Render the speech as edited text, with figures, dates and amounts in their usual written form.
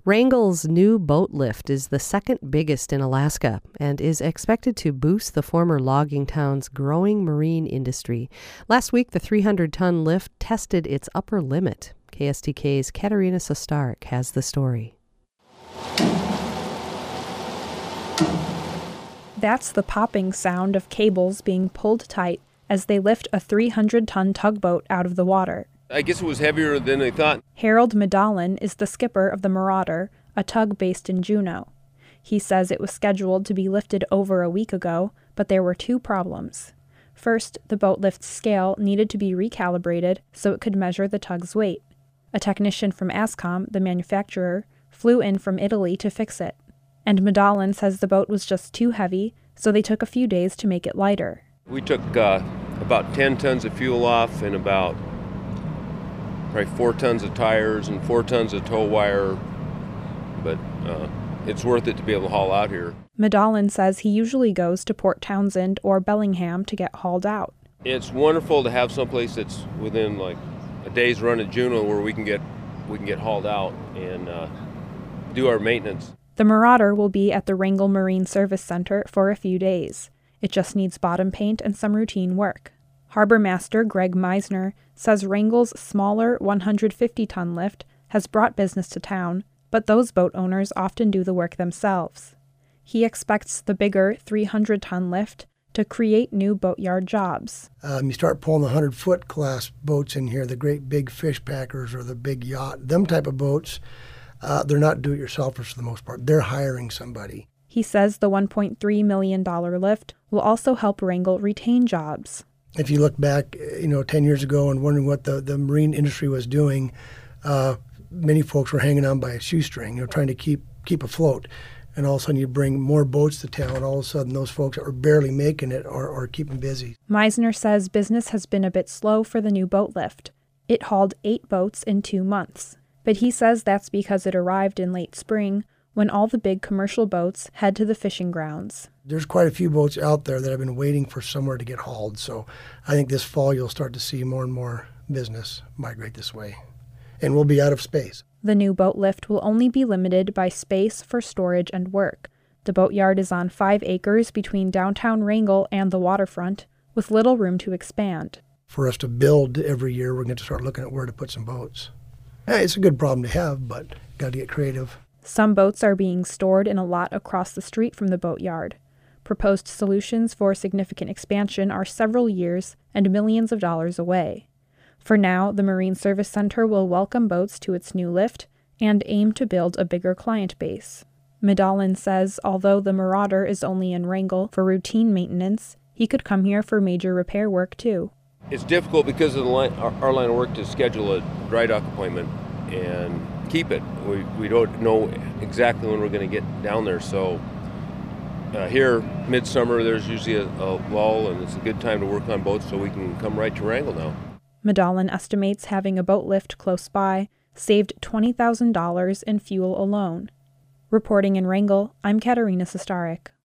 Wrangell's new boat lift is the second biggest in Alaska and is expected to boost the former logging town's growing marine industry. Last week, the 300-ton lift tested its upper limit. KSTK's Katerina Sostarek has the story. That's the popping sound of cables being pulled tight as they lift a 300-ton tugboat out of the water. I guess it was heavier than they thought. Harold Medalin is the skipper of the Marauder, a tug based in Juneau. He says it was scheduled to be lifted over a week ago, but there were two problems. First, the boat lift's scale needed to be recalibrated so it could measure the tug's weight. A technician from Ascom, the manufacturer, flew in from Italy to fix it. And Medalin says the boat was just too heavy, so they took a few days to make it lighter. We took about 10 tons of fuel off and about probably 4 tons of tires and 4 tons of tow wire, but it's worth it to be able to haul out here. Medalin says he usually goes to Port Townsend or Bellingham to get hauled out. It's wonderful to have someplace that's within like a day's run of Juneau where we can get hauled out and do our maintenance. The Marauder will be at the Wrangell Marine Service Center for a few days. It just needs bottom paint and some routine work. Harbor Master Greg Meisner says Wrangell's smaller 150-ton lift has brought business to town, but those boat owners often do the work themselves. He expects the bigger 300-ton lift to create new boatyard jobs. You start pulling the 100-foot class boats in here, the great big fish packers or the big yacht, them type of boats, they're not do-it-yourselfers for the most part. They're hiring somebody. He says the $1.3 million lift will also help Wrangell retain jobs. If you look back, 10 years ago and wondering what the marine industry was doing, many folks were hanging on by a shoestring, trying to keep afloat. And all of a sudden you bring more boats to town, all of a sudden those folks that are barely making it are keeping busy. Meisner says business has been a bit slow for the new boat lift. It hauled 8 boats in 2 months. But he says that's because it arrived in late spring, when all the big commercial boats head to the fishing grounds. There's quite a few boats out there that have been waiting for somewhere to get hauled, so I think this fall you'll start to see more and more business migrate this way. And we'll be out of space. The new boat lift will only be limited by space for storage and work. The boatyard is on 5 acres between downtown Wrangell and the waterfront, with little room to expand. For us to build every year, we're going to start looking at where to put some boats. It's a good problem to have, but got to get creative. Some boats are being stored in a lot across the street from the boatyard. Proposed solutions for significant expansion are several years and millions of dollars away. For now, the Marine Service Center will welcome boats to its new lift and aim to build a bigger client base. Medalin says although the Marauder is only in Wrangell for routine maintenance, he could come here for major repair work too. It's difficult because of our line of work to schedule a dry dock appointment and keep it. We don't know exactly when we're going to get down there, so here, midsummer, there's usually a lull, and it's a good time to work on boats so we can come right to Wrangell now. Medalin estimates having a boat lift close by saved $20,000 in fuel alone. Reporting in Wrangell, I'm Katerina Sostarek.